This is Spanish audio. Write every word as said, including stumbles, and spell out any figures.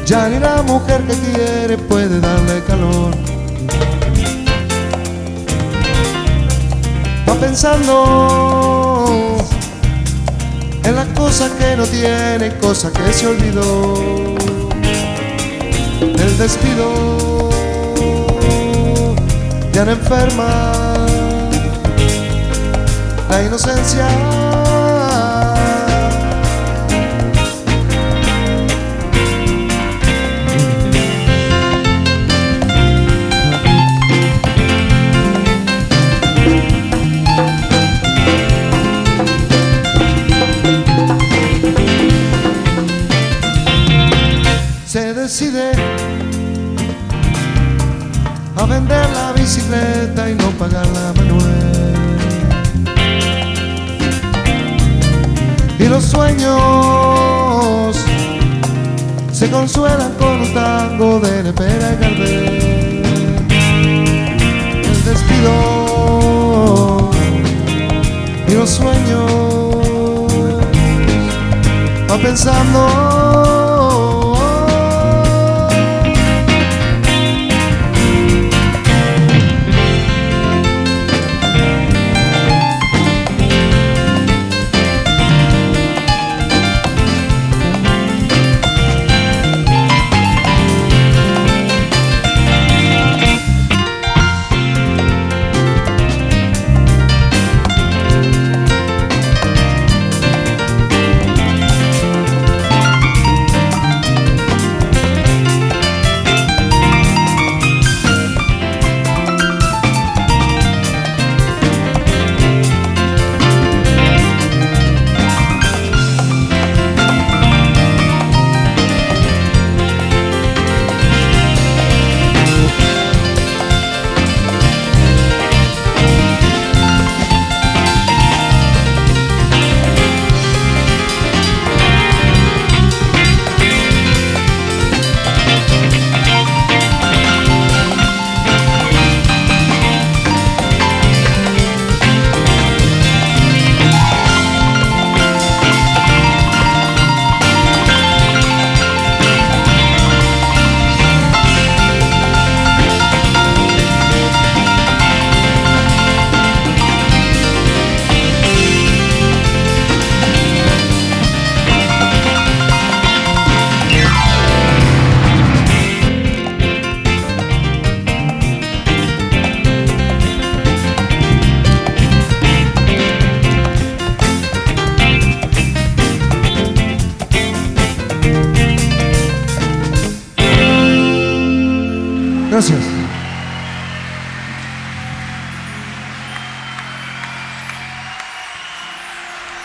Ya ni la mujer que quiere puede darle calor. Va pensando en la cosa que no tiene, cosa que se olvidó. El despido ya no enferma la inocencia. Se decide a vender la bicicleta y no pagar la manuel. Y los sueños se consuelan con un tango de Lepera y Gardel. El despido y los sueños va pensando. Gracias.